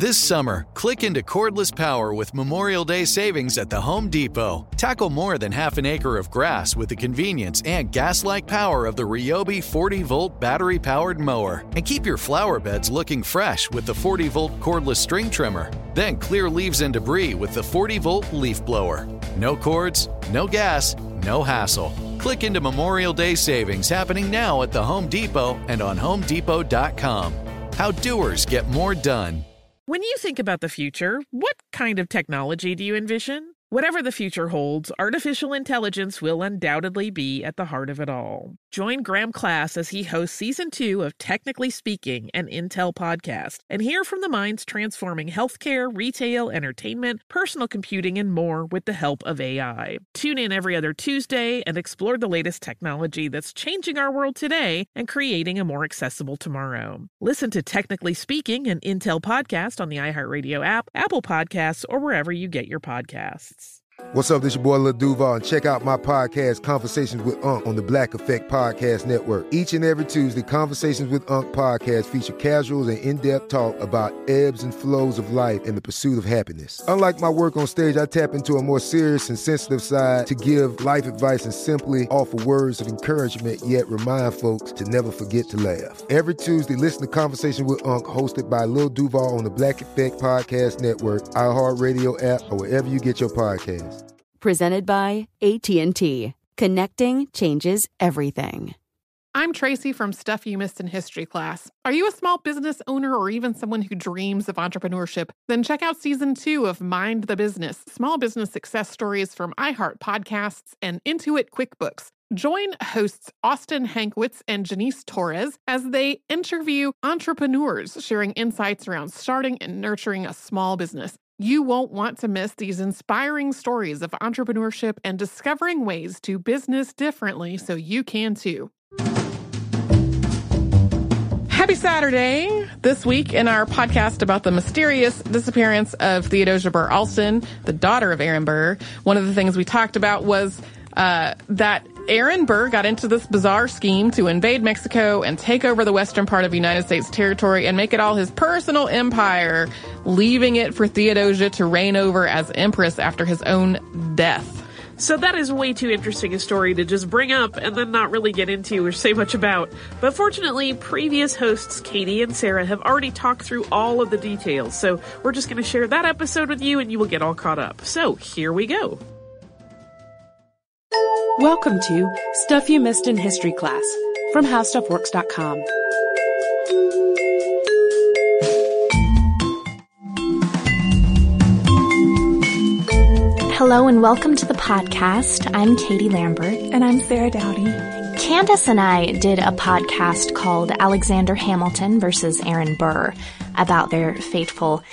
This summer, click into cordless power with Memorial Day savings at the Home Depot. Tackle more than half an acre of grass with the convenience and gas-like power of the Ryobi 40-volt battery-powered mower. And keep your flower beds looking fresh with the 40-volt cordless string trimmer. Then clear leaves and debris with the 40-volt leaf blower. No cords, no gas, no hassle. Click into Memorial Day savings happening now at the Home Depot and on HomeDepot.com. How doers get more done. When you think about the future, what kind of technology do you envision? Whatever the future holds, artificial intelligence will undoubtedly be at the heart of it all. Join Graham Class as he hosts Season 2 of Technically Speaking, an Intel podcast, and hear from the minds transforming healthcare, retail, entertainment, personal computing, and more with the help of AI. Tune in every other Tuesday and explore the latest technology that's changing our world today and creating a more accessible tomorrow. Listen to Technically Speaking, an Intel podcast on the iHeartRadio app, Apple Podcasts, or wherever you get your podcasts. What's up, this your boy Lil Duval, and check out my podcast, Conversations with Unc, on the Black Effect Podcast Network. Each and every Tuesday, Conversations with Unc podcast feature casuals and in-depth talk about ebbs and flows of life and the pursuit of happiness. Unlike my work on stage, I tap into a more serious and sensitive side to give life advice and simply offer words of encouragement, yet remind folks to never forget to laugh. Every Tuesday, listen to Conversations with Unc, hosted by Lil Duval on the Black Effect Podcast Network, iHeartRadio app, or wherever you get your podcasts. Presented by AT&T. Connecting changes everything. I'm Tracy from Stuff You Missed in History class. Are you a small business owner or even someone who dreams of entrepreneurship? Then check out Season 2 of Mind the Business, small business success stories from iHeart Podcasts and Intuit QuickBooks. Join hosts Austin Hankwitz and Janice Torres as they interview entrepreneurs sharing insights around starting and nurturing a small business. You won't want to miss these inspiring stories of entrepreneurship and discovering ways to business differently so you can too. Happy Saturday! This week in our podcast about the mysterious disappearance of Theodosia Burr Alston, the daughter of Aaron Burr, one of the things we talked about was that Aaron Burr got into this bizarre scheme to invade Mexico and take over the western part of United States territory and make it all his personal empire, leaving it for Theodosia to reign over as empress after his own death. So that is way too interesting a story to just bring up and then not really get into or say much about. But fortunately, previous hosts Katie and Sarah have already talked through all of the details. So we're just going to share that episode with you and you will get all caught up. So here we go. Welcome to Stuff You Missed in History Class from HowStuffWorks.com. Hello and welcome to the podcast. I'm Katie Lambert. And I'm Sarah Dowdy. Candace and I did a podcast called Alexander Hamilton versus Aaron Burr about their fatal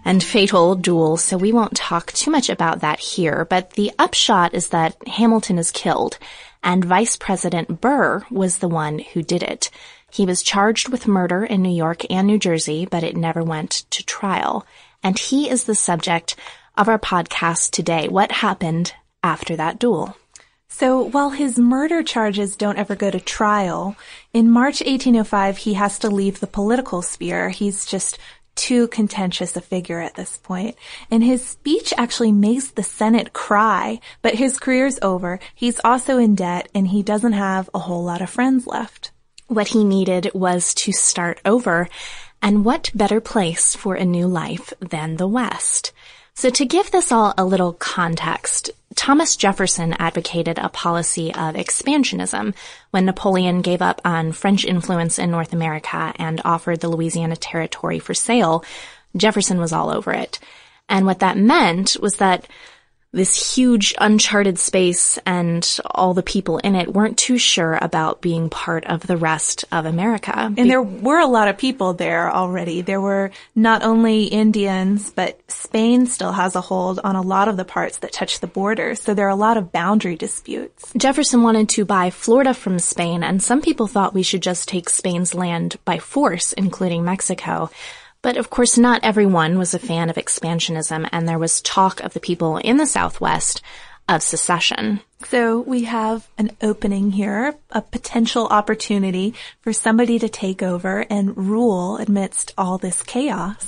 duel, so we won't talk too much about that here, but the upshot is that Hamilton is killed, and Vice President Burr was the one who did it. He was charged with murder in New York and New Jersey, but it never went to trial, and he is the subject of our podcast today. What happened after that duel? So while his murder charges don't ever go to trial, in March 1805 he has to leave the political sphere. He's just too contentious a figure at this point. And his speech actually makes the Senate cry, but his career's over. He's also in debt, and he doesn't have a whole lot of friends left. What he needed was to start over, and what better place for a new life than the West? So to give this all a little context, Thomas Jefferson advocated a policy of expansionism when Napoleon gave up on French influence in North America and offered the Louisiana Territory for sale. Jefferson was all over it. And what that meant was that this huge uncharted space and all the people in it weren't too sure about being part of the rest of America. And there were a lot of people there already. There were not only Indians, but Spain still has a hold on a lot of the parts that touch the border. So there are a lot of boundary disputes. Jefferson wanted to buy Florida from Spain, and some people thought we should just take Spain's land by force, including Mexico. But of course, not everyone was a fan of expansionism, and there was talk of the people in the Southwest of secession. So we have an opening here, a potential opportunity for somebody to take over and rule amidst all this chaos.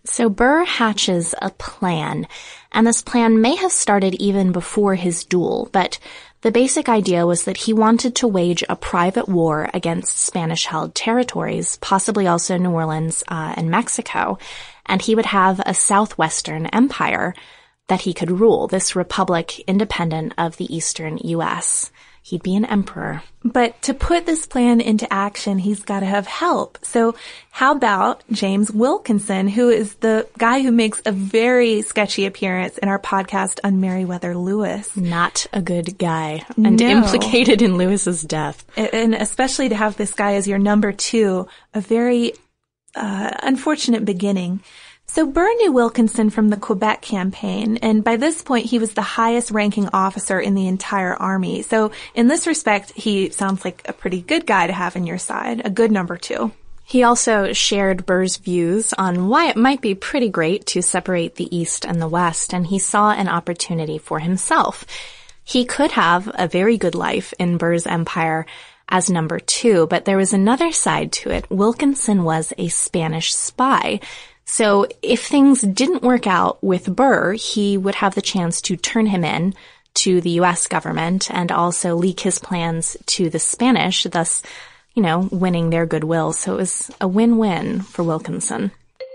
So Burr hatches a plan, and this plan may have started even before his duel, but the basic idea was that he wanted to wage a private war against Spanish-held territories, possibly also New Orleans and Mexico, and he would have a southwestern empire that he could rule, this republic independent of the eastern U.S. He'd be an emperor. But to put this plan into action, he's got to have help. So how about James Wilkinson, who is the guy who makes a very sketchy appearance in our podcast on Meriwether Lewis? Not a good guy, and implicated in Lewis's death. And especially to have this guy as your number two, a very unfortunate beginning. So Burr knew Wilkinson from the Quebec campaign, and by this point he was the highest ranking officer in the entire army. So in this respect, he sounds like a pretty good guy to have in your side, a good number two. He also shared Burr's views on why it might be pretty great to separate the East and the West, and he saw an opportunity for himself. He could have a very good life in Burr's empire as number two, but there was another side to it. Wilkinson was a Spanish spy. So if things didn't work out with Burr, he would have the chance to turn him in to the U.S. government and also leak his plans to the Spanish, thus, winning their goodwill. So it was a win-win for Wilkinson.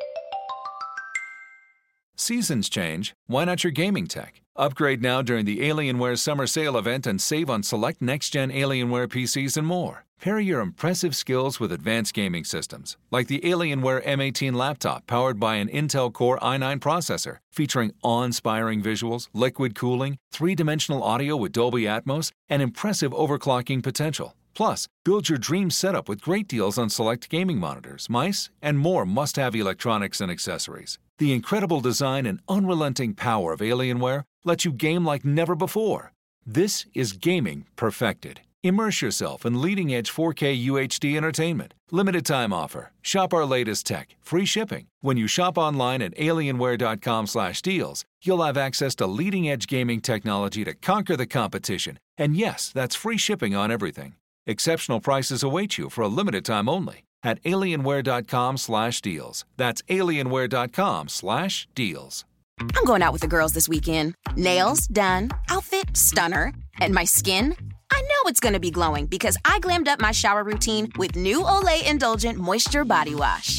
Seasons change. Why not your gaming tech? Upgrade now during the Alienware Summer Sale event and save on select next-gen Alienware PCs and more. Pair your impressive skills with advanced gaming systems, like the Alienware M18 laptop powered by an Intel Core i9 processor, featuring awe-inspiring visuals, liquid cooling, 3-dimensional audio with Dolby Atmos, and impressive overclocking potential. Plus, build your dream setup with great deals on select gaming monitors, mice, and more must-have electronics and accessories. The incredible design and unrelenting power of Alienware lets you game like never before. This is gaming perfected. Immerse yourself in leading-edge 4K UHD entertainment. Limited time offer. Shop our latest tech. Free shipping. When you shop online at alienware.com/deals, you'll have access to leading-edge gaming technology to conquer the competition. And yes, that's free shipping on everything. Exceptional prices await you for a limited time only at alienware.com/deals. That's alienware.com/deals. I'm going out with the girls this weekend. Nails done. Outfit stunner. And my skin? I know it's going to be glowing because I glammed up my shower routine with new Olay Indulgent Moisture Body Wash.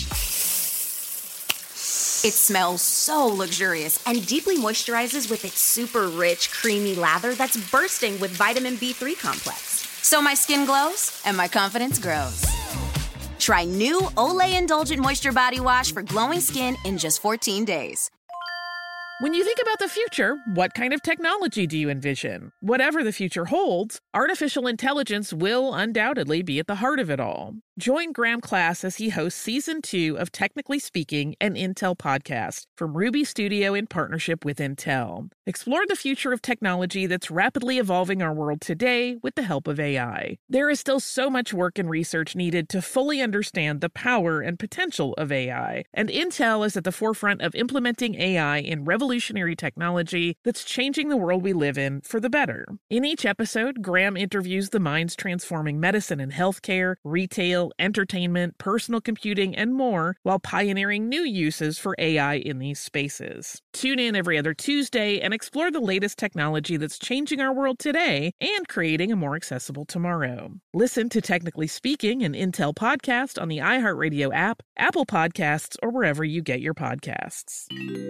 It smells so luxurious and deeply moisturizes with its super rich, creamy lather that's bursting with vitamin B3 complex. So my skin glows and my confidence grows. Try new Olay Indulgent Moisture Body Wash for glowing skin in just 14 days. When you think about the future, what kind of technology do you envision? Whatever the future holds, artificial intelligence will undoubtedly be at the heart of it all. Join Graham Class as he hosts Season 2 of Technically Speaking, an Intel podcast from Ruby Studio in partnership with Intel. Explore the future of technology that's rapidly evolving our world today with the help of AI. There is still so much work and research needed to fully understand the power and potential of AI, and Intel is at the forefront of implementing AI in revolutionary technology that's changing the world we live in for the better. In each episode, Graham interviews the minds transforming medicine and healthcare, retail, entertainment, personal computing, and more, while pioneering new uses for AI in these spaces. Tune in every other Tuesday and explore the latest technology that's changing our world today and creating a more accessible tomorrow. Listen to Technically Speaking, an Intel podcast on the iHeartRadio app, Apple Podcasts, or wherever you get your podcasts.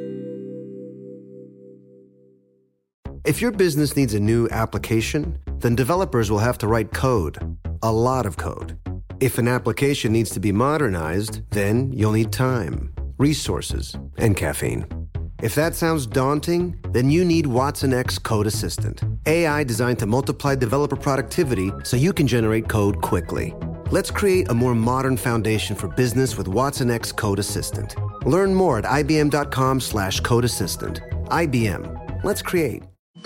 If your business needs a new application, then developers will have to write code, a lot of code. If an application needs to be modernized, then you'll need time, resources, and caffeine. If that sounds daunting, then you need watsonx Code Assistant, AI designed to multiply developer productivity so you can generate code quickly. Let's create a more modern foundation for business with watsonx Code Assistant. Learn more at ibm.com/code assistant. IBM. Let's create.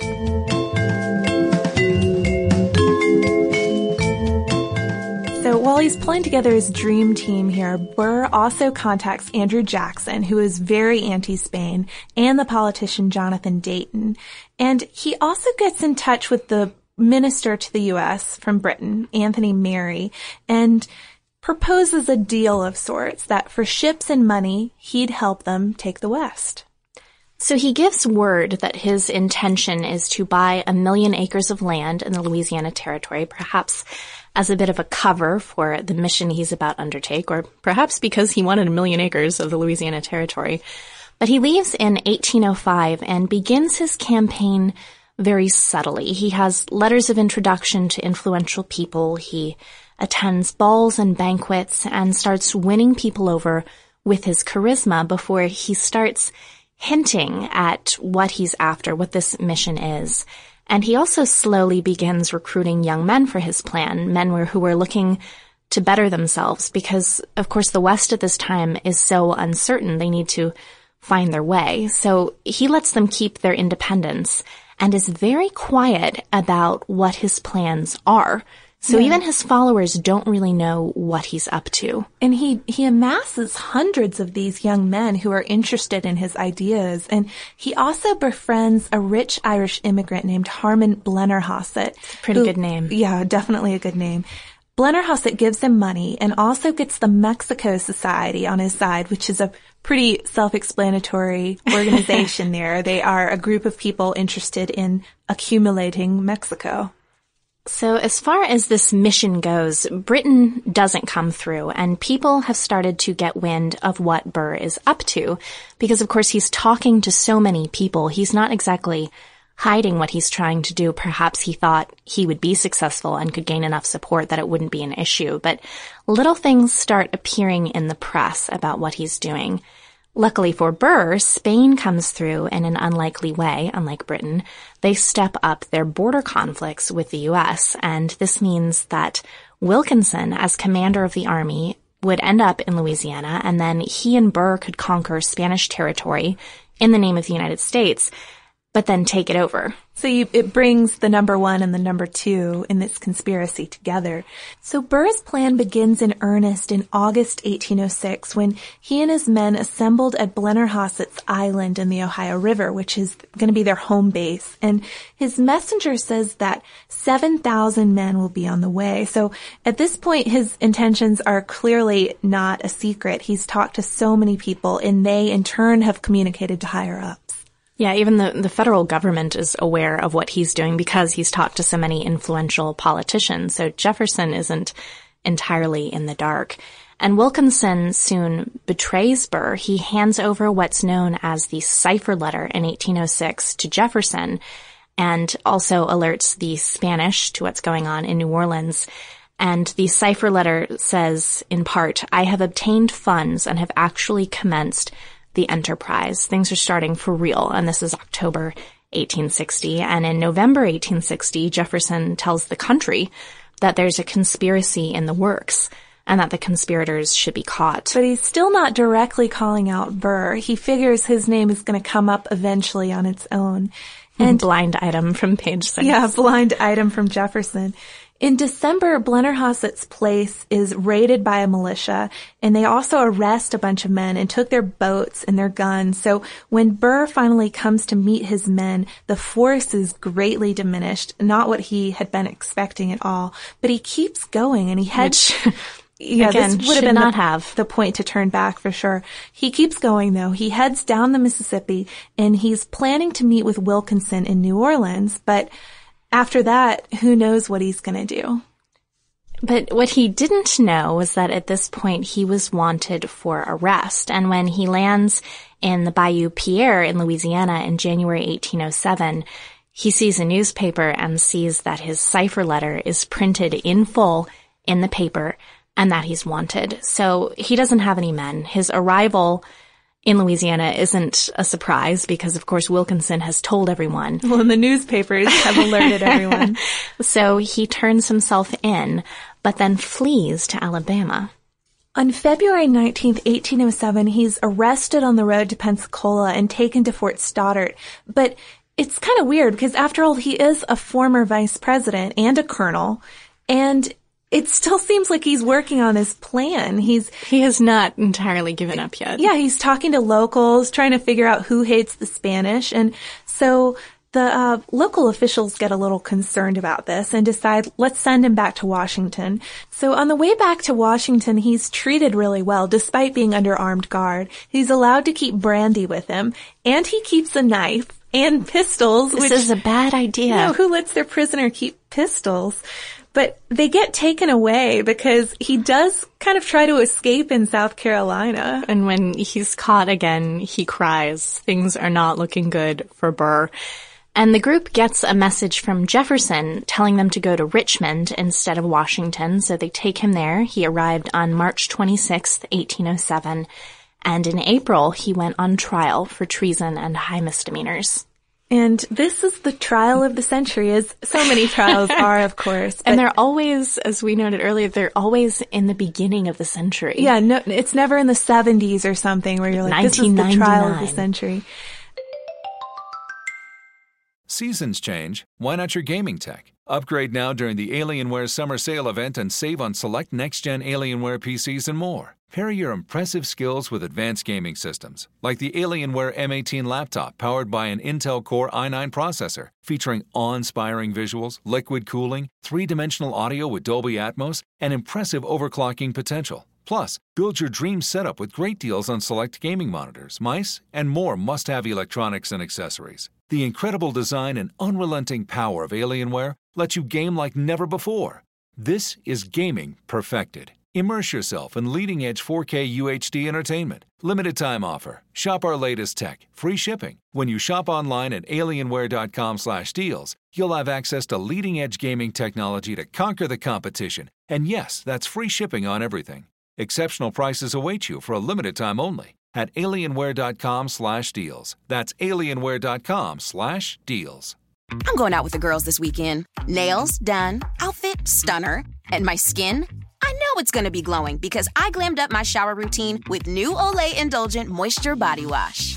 So while he's pulling together his dream team here, Burr also contacts Andrew Jackson, who is very anti-Spain, and the politician Jonathan Dayton. And he also gets in touch with the minister to the U.S. from Britain, Anthony Merry. And proposes a deal of sorts that for ships and money, he'd help them take the West. So he gives word that his intention is to buy 1 million acres of land in the Louisiana Territory, perhaps as a bit of a cover for the mission he's about to undertake, or perhaps because he wanted 1 million acres of the Louisiana Territory. But he leaves in 1805 and begins his campaign very subtly. He has letters of introduction to influential people. He attends balls and banquets and starts winning people over with his charisma before he starts hinting at what he's after, what this mission is. And he also slowly begins recruiting young men for his plan, men who were looking to better themselves because, of course, the West at this time is so uncertain. They need to find their way. So he lets them keep their independence and is very quiet about what his plans are. So even his followers don't really know what he's up to. And he amasses hundreds of these young men who are interested in his ideas. And he also befriends a rich Irish immigrant named Harmon Blennerhassett. Pretty good name. Yeah, definitely a good name. Blennerhassett gives him money and also gets the Mexico Society on his side, which is a pretty self-explanatory organization there. They are a group of people interested in accumulating Mexico. So as far as this mission goes, Britain doesn't come through, and people have started to get wind of what Burr is up to, because of course he's talking to so many people. He's not exactly hiding what he's trying to do. Perhaps he thought he would be successful and could gain enough support that it wouldn't be an issue, but little things start appearing in the press about what he's doing. Luckily for Burr, Spain comes through in an unlikely way, unlike Britain. They step up their border conflicts with the U.S., and this means that Wilkinson, as commander of the army, would end up in Louisiana, and then he and Burr could conquer Spanish territory in the name of the United States, but then take it over. So it brings the number one and the number two in this conspiracy together. So Burr's plan begins in earnest in August 1806 when he and his men assembled at Blennerhassett's Island in the Ohio River, which is going to be their home base. And his messenger says that 7,000 men will be on the way. So at this point, his intentions are clearly not a secret. He's talked to so many people, and they in turn have communicated to higher ups. Yeah, even the federal government is aware of what he's doing because he's talked to so many influential politicians. So Jefferson isn't entirely in the dark. And Wilkinson soon betrays Burr. He hands over what's known as the cipher letter in 1806 to Jefferson and also alerts the Spanish to what's going on in New Orleans. And the cipher letter says, in part, "I have obtained funds and have actually commenced the enterprise." Things are starting for real, and this is October 1860. And in November 1860, Jefferson tells the country that there's a conspiracy in the works and that the conspirators should be caught. But he's still not directly calling out Burr. He figures his name is going to come up eventually on its own. And blind item from page 6. Yeah, blind item from Jefferson. In December, Blennerhassett's place is raided by a militia, and they also arrest a bunch of men and took their boats and their guns. So when Burr finally comes to meet his men, the force is greatly diminished, not what he had been expecting at all. But he keeps going, and he heads... Again, this would have been the point to turn back for sure. He keeps going, though. He heads down the Mississippi, and he's planning to meet with Wilkinson in New Orleans, but after that, who knows what he's going to do. But what he didn't know was that at this point he was wanted for arrest. And when he lands in the Bayou Pierre in Louisiana in January 1807, he sees a newspaper and sees that his cipher letter is printed in full in the paper and that he's wanted. So he doesn't have any men. His arrival in Louisiana isn't a surprise because, of course, Wilkinson has told everyone. Well, and the newspapers have alerted everyone. So he turns himself in, but then flees to Alabama. On February 19th, 1807, he's arrested on the road to Pensacola and taken to Fort Stoddart. But it's kind of weird because, after all, he is a former vice president and a colonel, and it still seems like he's working on his plan. He has not entirely given up yet. Yeah, he's talking to locals, trying to figure out who hates the Spanish. And so The local officials get a little concerned about this and decide, let's send him back to Washington. So on the way back to Washington, he's treated really well, despite being under armed guard. He's allowed to keep brandy with him, and he keeps a knife and pistols. This is a bad idea. You know, who lets their prisoner keep pistols? But they get taken away because he does kind of try to escape in South Carolina. And when he's caught again, he cries. Things are not looking good for Burr. And the group gets a message from Jefferson telling them to go to Richmond instead of Washington, so they take him there. He arrived on March 26th, 1807, and in April he went on trial for treason and high misdemeanors. And this is the trial of the century, as so many trials are, of course. And they're always, as we noted earlier, they're always in the beginning of the century. Yeah, no, it's never in the 70s or something where you're like, this is the trial of the century. Seasons change. Why not your gaming tech? Upgrade now during the Alienware Summer Sale event and save on select next-gen Alienware PCs and more. Pair your impressive skills with advanced gaming systems, like the Alienware M18 laptop powered by an Intel Core i9 processor, featuring awe-inspiring visuals, liquid cooling, 3-dimensional audio with Dolby Atmos, and impressive overclocking potential. Plus, build your dream setup with great deals on select gaming monitors, mice, and more must-have electronics and accessories. The incredible design and unrelenting power of Alienware let you game like never before. This is gaming perfected. Immerse yourself in leading-edge 4K UHD entertainment. Limited time offer. Shop our latest tech. Free shipping. When you shop online at alienware.com/deals, you'll have access to leading-edge gaming technology to conquer the competition. And yes, that's free shipping on everything. Exceptional prices await you for a limited time only at alienware.com/deals. That's alienware.com/deals. I'm going out with the girls this weekend. Nails done, outfit stunner, and my skin? I know it's going to be glowing because I glammed up my shower routine with new Olay Indulgent Moisture Body Wash.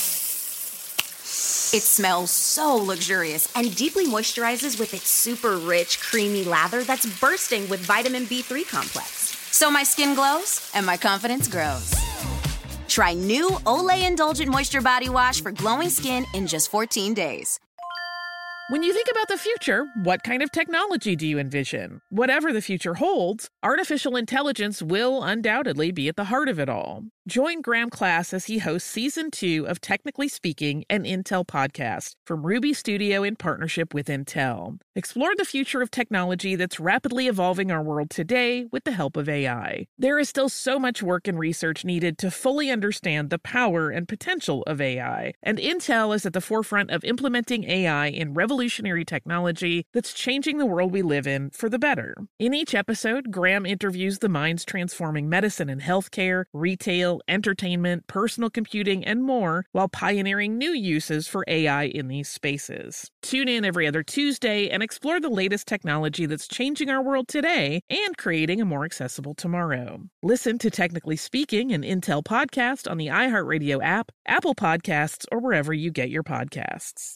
It smells so luxurious and deeply moisturizes with its super rich, creamy lather that's bursting with vitamin B3 complex. So my skin glows and my confidence grows. Try new Olay Indulgent Moisture Body Wash for glowing skin in just 14 days. When you think about the future, what kind of technology do you envision? Whatever the future holds, artificial intelligence will undoubtedly be at the heart of it all. Join Graham Class as he hosts Season 2 of Technically Speaking, an Intel podcast from Ruby Studio in partnership with Intel. Explore the future of technology that's rapidly evolving our world today with the help of AI. There is still so much work and research needed to fully understand the power and potential of AI, and Intel is at the forefront of implementing AI in revolutionary technology that's changing the world we live in for the better. In each episode, Graham interviews the minds transforming medicine and healthcare, retail, entertainment, personal computing, and more, while pioneering new uses for AI in these spaces. Tune in every other Tuesday and explore the latest technology that's changing our world today and creating a more accessible tomorrow. Listen to Technically Speaking, an Intel podcast on the iHeartRadio app, Apple Podcasts, or wherever you get your podcasts.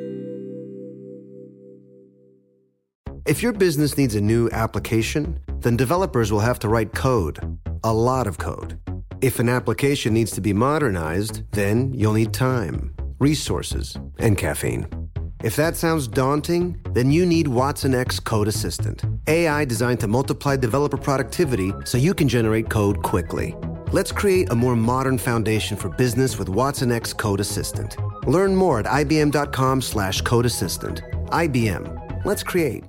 If your business needs a new application, then developers will have to write code, a lot of code. If an application needs to be modernized, then you'll need time, resources, and caffeine. If that sounds daunting, then you need watsonx Code Assistant, AI designed to multiply developer productivity so you can generate code quickly. Let's create a more modern foundation for business with watsonx Code Assistant. Learn more at ibm.com/code assistant. IBM. Let's create.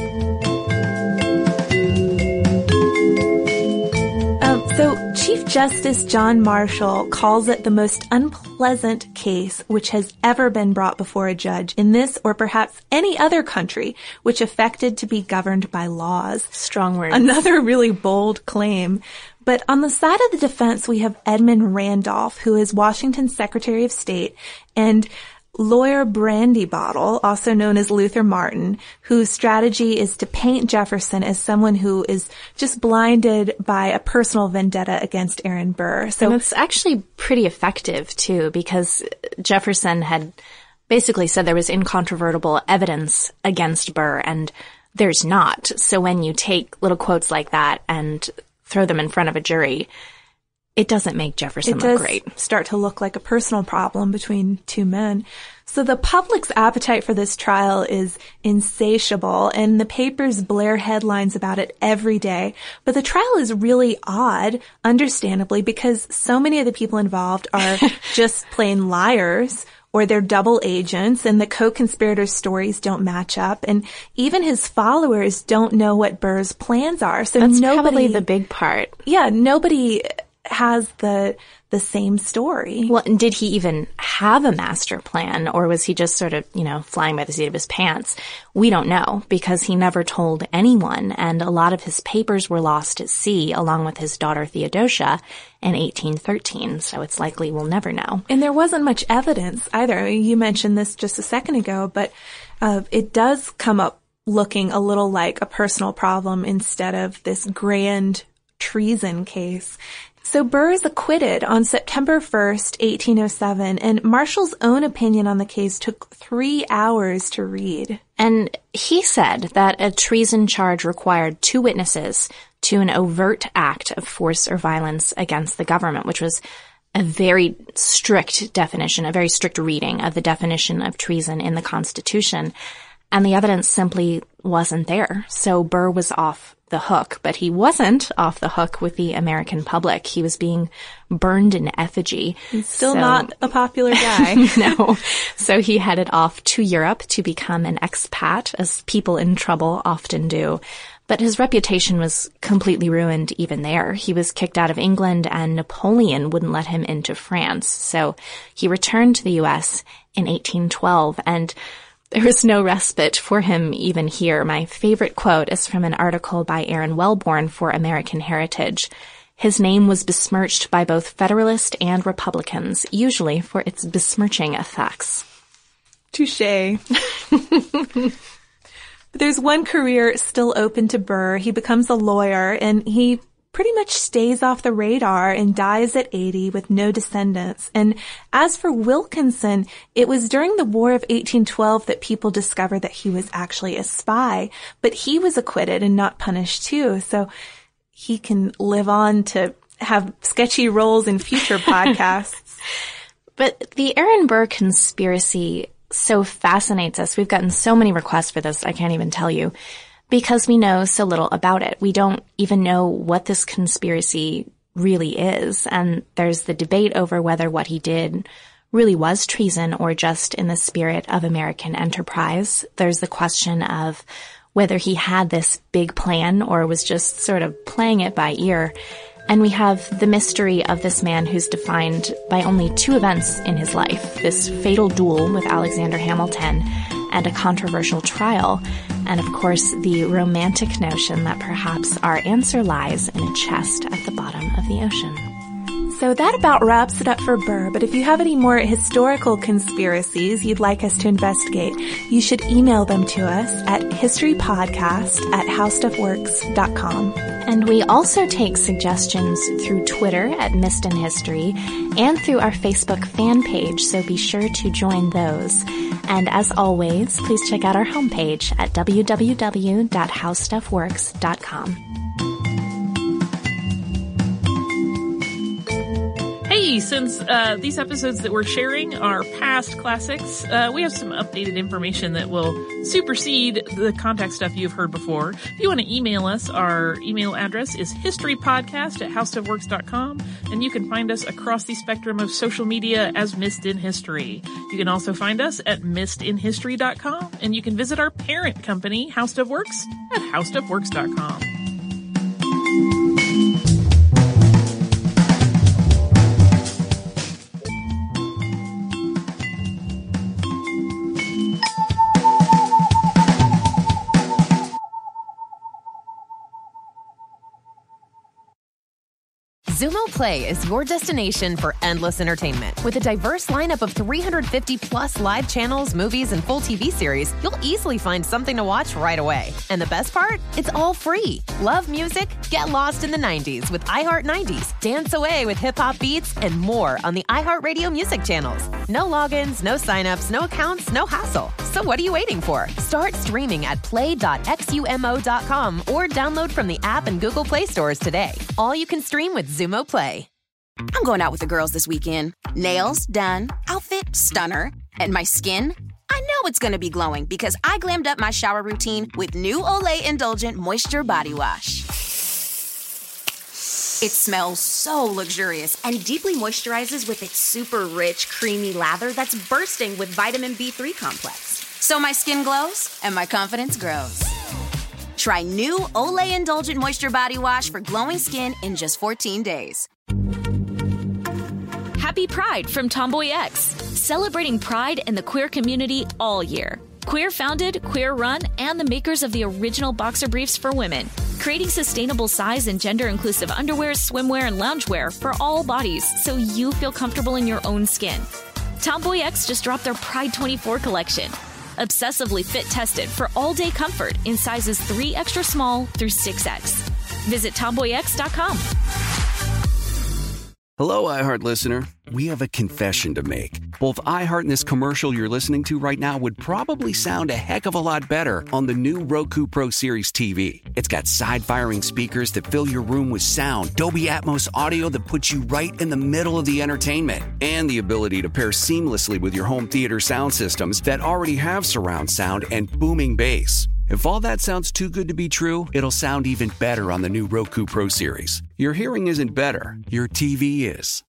So Chief Justice John Marshall calls it the most unpleasant case which has ever been brought before a judge in this or perhaps any other country which affected to be governed by laws. Strong words. Another really bold claim. But on the side of the defense, we have Edmund Randolph, who is Washington's Secretary of State, and Lawyer Brandy Bottle, also known as Luther Martin, whose strategy is to paint Jefferson as someone who is just blinded by a personal vendetta against Aaron Burr. So it's actually pretty effective, too, because Jefferson had basically said there was incontrovertible evidence against Burr, and there's not. So when you take little quotes like that and throw them in front of a jury, it doesn't make Jefferson look great. It does start to look like a personal problem between two men. So the public's appetite for this trial is insatiable, and the papers blare headlines about it every day. But the trial is really odd, understandably, because so many of the people involved are just plain liars, or they're double agents, and the co-conspirators' stories don't match up, and even his followers don't know what Burr's plans are. So that's probably the big part. Yeah, nobody has the same story. Well, and did he even have a master plan, or was he just sort of, flying by the seat of his pants? We don't know, because he never told anyone, and a lot of his papers were lost at sea, along with his daughter Theodosia, in 1813, so it's likely we'll never know. And there wasn't much evidence either. You mentioned this just a second ago, but it does come up looking a little like a personal problem instead of this grand treason case. So Burr is acquitted on September 1st, 1807, and Marshall's own opinion on the case took 3 hours to read. And he said that a treason charge required 2 witnesses to an overt act of force or violence against the government, which was a very strict definition, a very strict reading of the definition of treason in the Constitution. And the evidence simply wasn't there. So Burr was off the hook, but he wasn't off the hook with the American public. He was being burned in effigy. He's still not a popular guy. No. So he headed off to Europe to become an expat, as people in trouble often do. But his reputation was completely ruined even there. He was kicked out of England, and Napoleon wouldn't let him into France. So he returned to the U.S. in 1812, and there was no respite for him even here. My favorite quote is from an article by Aaron Wellborn for American Heritage. His name was besmirched by both Federalist and Republicans, usually for its besmirching effects. Touché. There's one career still open to Burr. He becomes a lawyer, and he pretty much stays off the radar and dies at 80 with no descendants. And as for Wilkinson, it was during the War of 1812 that people discovered that he was actually a spy, but he was acquitted and not punished too. So he can live on to have sketchy roles in future podcasts. But the Aaron Burr conspiracy so fascinates us. We've gotten so many requests for this, I can't even tell you, because we know so little about it. We don't even know what this conspiracy really is. And there's the debate over whether what he did really was treason or just in the spirit of American enterprise. There's the question of whether he had this big plan or was just sort of playing it by ear. And we have the mystery of this man who's defined by only 2 events in his life, this fatal duel with Alexander Hamilton and a controversial trial, and of course the romantic notion that perhaps our answer lies in a chest at the bottom of the ocean. So that about wraps it up for Burr, but if you have any more historical conspiracies you'd like us to investigate, you should email them to us at historypodcast@howstuffworks.com. And we also take suggestions through Twitter at Missed in History and through our Facebook fan page, so be sure to join those. And as always, please check out our homepage at www.howstuffworks.com. Hey, since these episodes that we're sharing are past classics, we have some updated information that will supersede the contact stuff you've heard before. If you want to email us, our email address is historypodcast@howstuffworks.com, and you can find us across the spectrum of social media as Missed in History. You can also find us at missedinhistory.com, and you can visit our parent company, How Stuff Works, at howstuffworks.com. Xumo Play is your destination for endless entertainment. With a diverse lineup of 350-plus live channels, movies, and full TV series, you'll easily find something to watch right away. And the best part? It's all free. Love music? Get lost in the 90s with iHeart 90s, dance away with hip-hop beats, and more on the iHeartRadio music channels. No logins, no signups, no accounts, no hassle. So what are you waiting for? Start streaming at play.xumo.com or download from the app and Google Play stores today. All you can stream with Xumo Play. I'm going out with the girls this weekend. Nails done, outfit stunner, and my skin? I know it's going to be glowing because I glammed up my shower routine with new Olay Indulgent Moisture Body Wash. It smells so luxurious and deeply moisturizes with its super rich, creamy lather that's bursting with vitamin B3 complex. So my skin glows and my confidence grows. Try new Olay Indulgent Moisture Body Wash for glowing skin in just 14 days. Happy Pride from Tomboy X, celebrating pride in the queer community all year. Queer founded, queer run, and the makers of the original boxer briefs for women, creating sustainable size and gender inclusive underwear, swimwear, and loungewear for all bodies so you feel comfortable in your own skin. Tomboy X just dropped their Pride 24 collection, obsessively fit tested for all day comfort in sizes 3 extra small through 6X. Visit tomboyx.com. Hello, iHeart listener. We have a confession to make. Both iHeart and this commercial you're listening to right now would probably sound a heck of a lot better on the new Roku Pro Series TV. It's got side-firing speakers that fill your room with sound, Dolby Atmos audio that puts you right in the middle of the entertainment, and the ability to pair seamlessly with your home theater sound systems that already have surround sound and booming bass. If all that sounds too good to be true, it'll sound even better on the new Roku Pro Series. Your hearing isn't better, your TV is.